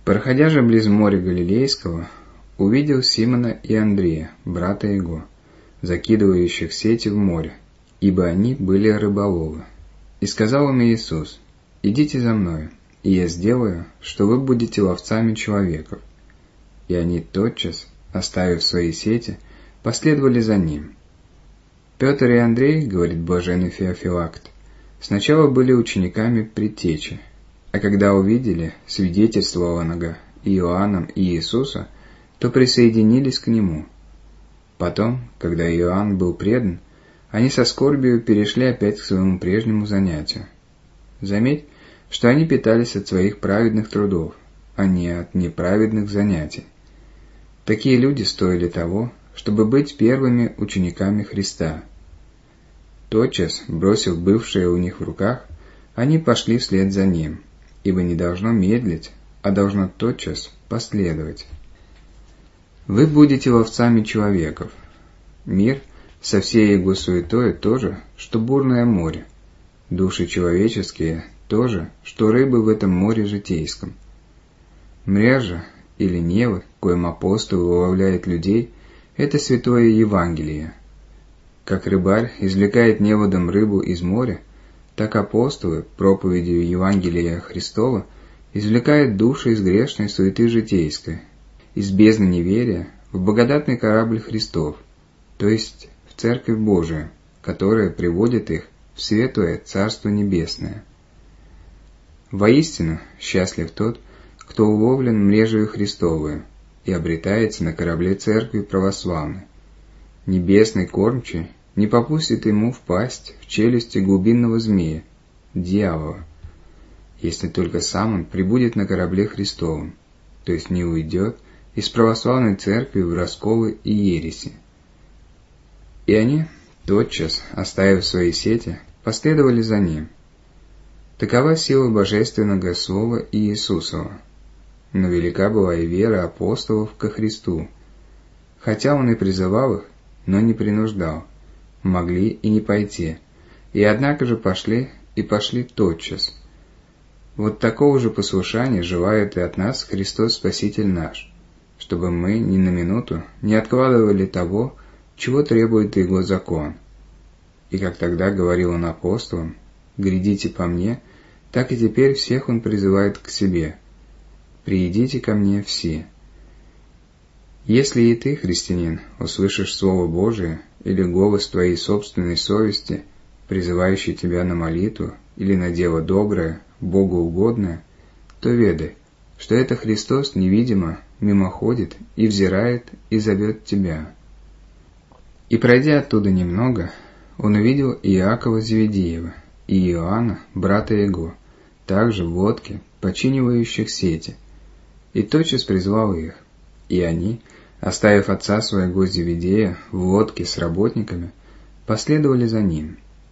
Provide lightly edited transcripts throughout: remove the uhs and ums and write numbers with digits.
Проходя же близ моря Галилейского, увидел Симона и Андрея, брата его, закидывающих сети в море, ибо они были рыболовы. И сказал им Иисус: «Идите за мною, и я сделаю, что вы будете ловцами человеков». И они тотчас, оставив свои сети, последовали за ним. Петр и Андрей, говорит блаженный Феофилакт, сначала были учениками предтечи, а когда увидели свидетельствованного Иоанном и Иисуса, то присоединились к нему. Потом, когда Иоанн был предан, они со скорбью перешли опять к своему прежнему занятию. Заметь, что они питались от своих праведных трудов, а не от неправедных занятий. Такие люди стоили того, чтобы быть первыми учениками Христа. Тотчас, бросив бывшее у них в руках, они пошли вслед за ним, ибо не должно медлить, а должно тотчас последовать. Вы будете ловцами человеков. Мир со всей его суетой то же, что бурное море. Души человеческие то же, что рыбы в этом море житейском. Мрежа или невод, коим апостол уловляет людей, это святое Евангелие. Как рыбарь извлекает неводом рыбу из моря, так апостолы проповедью Евангелия Христова извлекают души из грешной суеты житейской, из бездны неверия в благодатный корабль Христов, то есть в Церковь Божию, которая приводит их в светлое Царство Небесное. Воистину, счастлив тот, кто уловлен мрежею Христовую и обретается на корабле Церкви Православной. Небесный кормчий не попустит ему впасть в челюсти глубинного змея, дьявола, если только сам он прибудет на корабле Христовом, то есть не уйдет из православной церкви в расколы и ереси. И они, тотчас, оставив свои сети, последовали за ним. Такова сила божественного слова Иисусова. Но велика была и вера апостолов ко Христу. Хотя он и призывал их, но не принуждал, могли и не пойти, и однако же пошли тотчас. Вот такого же послушания желает и от нас Христос Спаситель наш, чтобы мы ни на минуту не откладывали того, чего требует Его закон. И как тогда говорил он апостолам: «Грядите по мне», так и теперь всех он призывает к себе: «Приидите ко мне все». Если и ты, христианин, услышишь Слово Божие или голос твоей собственной совести, призывающий тебя на молитву или на дело доброе, Богу угодное, то ведай, что это Христос невидимо мимоходит и взирает и зовет тебя. И пройдя оттуда немного, он увидел Иакова Зеведеева и Иоанна, брата его, также в лодке, починивающих сети, и тотчас призвал их, и они, оставив отца своего Зеведея в лодке с работниками, последовали за ним.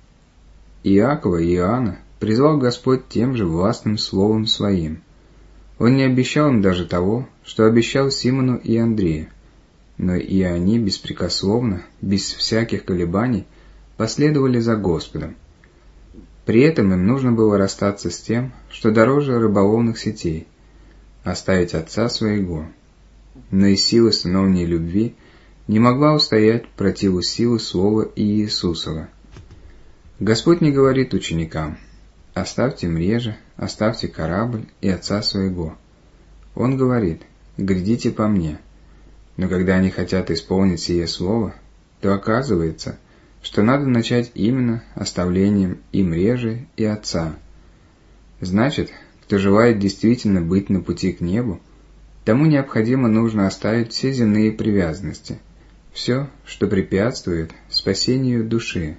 Иакова и Иоанна призвал Господь тем же властным словом своим. Он не обещал им даже того, что обещал Симону и Андрею, но и они беспрекословно, без всяких колебаний, последовали за Господом. При этом им нужно было расстаться с тем, что дороже рыболовных сетей, оставить отца своего. Но и сила сыновней любви не могла устоять противу силы слова Иисусова. Господь не говорит ученикам: «Оставьте мрежи, оставьте корабль и отца своего». Он говорит: «Грядите по мне». Но когда они хотят исполнить сие слово, то оказывается, что надо начать именно оставлением и мрежи, и отца. Значит, кто желает действительно быть на пути к небу, тому необходимо нужно оставить все земные привязанности, все, что препятствует спасению души.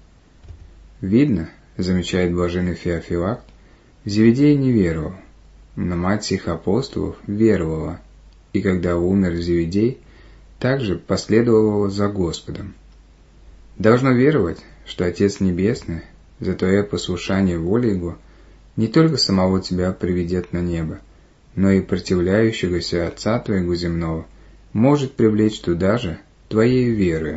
Видно, замечает блаженный Феофилакт, Зеведей не веровал, но мать сих апостолов веровала, и когда умер Зеведей, также последовала за Господом. Должно веровать, что Отец Небесный за твое послушание воле Его не только самого тебя приведет на небо, но и противляющегося Отца твоего земного может привлечь туда же твоей верою.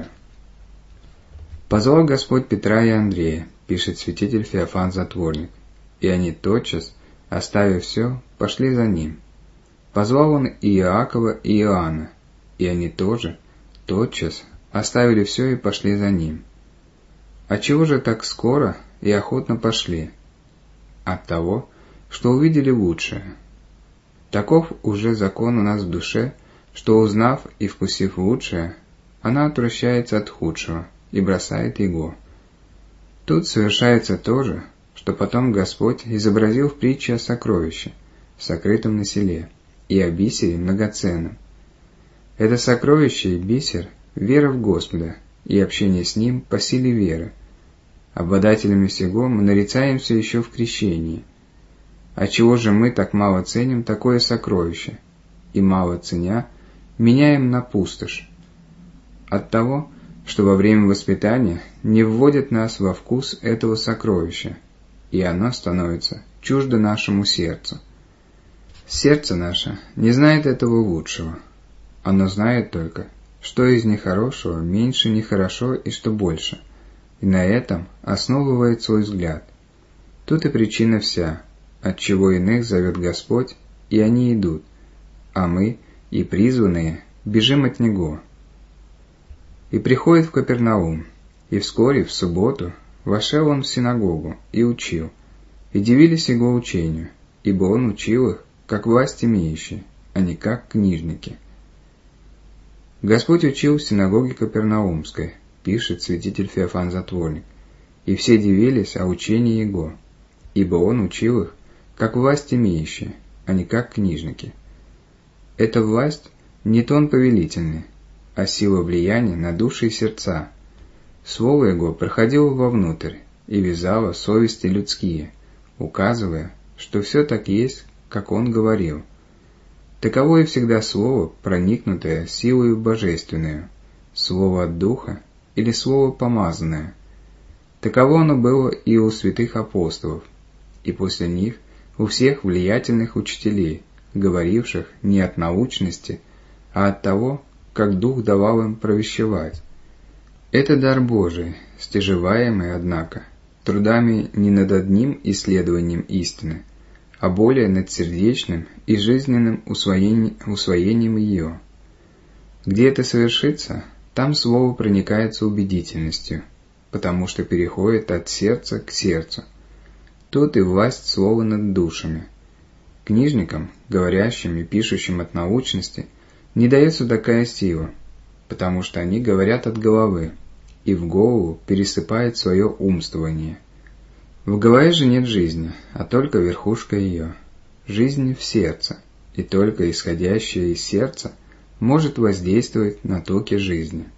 Позвал Господь Петра и Андрея, пишет святитель Феофан Затворник, и они тотчас, оставив все, пошли за ним. позвал он и Иакова, и Иоанна, и они тоже, тотчас, оставили все и пошли за ним. Отчего же так скоро и охотно пошли? От того, что увидели лучшее. Таков уже закон у нас в душе, что, узнав и вкусив лучшее, она отвращается от худшего и бросает его. Тут совершается то же, что потом Господь изобразил в притче о сокровище, сокрытом на селе, и о бисере многоценном. Это сокровище и бисер – вера в Господа и общение с Ним по силе веры. Обладателями сего мы нарицаемся еще в крещении. Отчего же мы так мало ценим такое сокровище, и мало ценя, меняем на пустошь? От того, что во время воспитания не вводят нас во вкус этого сокровища, и оно становится чуждо нашему сердцу. Сердце наше не знает этого лучшего. Оно знает только, что из нехорошего меньше нехорошо и что больше, и на этом основывает свой взгляд. Тут и причина вся, отчего иных зовет Господь, и они идут, а мы, и призванные, бежим от Него. И приходит в Капернаум, и вскоре, в субботу, вошел он в синагогу и учил, и дивились его учению, ибо он учил их, как власть имеющие, а не как книжники. Господь учил в синагоге Капернаумской, пишет святитель Феофан Затворник, и все дивились о учении его, ибо он учил их, как власть имеющие, а не как книжники. Эта власть не тон повелительный, а сила влияния на души и сердца. Слово его проходило вовнутрь и вязало совести людские, указывая, что все так есть, как он говорил. Таково и всегда слово, проникнутое силою божественную, слово от духа или слово помазанное. Таково оно было и у святых апостолов, и после них у всех влиятельных учителей, говоривших не от научности, а от того, как Дух давал им провещевать. Это дар Божий, стяжеваемый, однако, трудами не над одним исследованием истины, а более над сердечным и жизненным усвоением ее. Где это совершится, там слово проникается убедительностью, потому что переходит от сердца к сердцу. Тут и власть слова над душами. Книжникам, говорящим и пишущим от научности, не дается такая сила, потому что они говорят от головы, и в голову пересыпает свое умствование. В голове же нет жизни, а только верхушка ее. Жизнь в сердце, и только исходящая из сердца может воздействовать на токи жизни.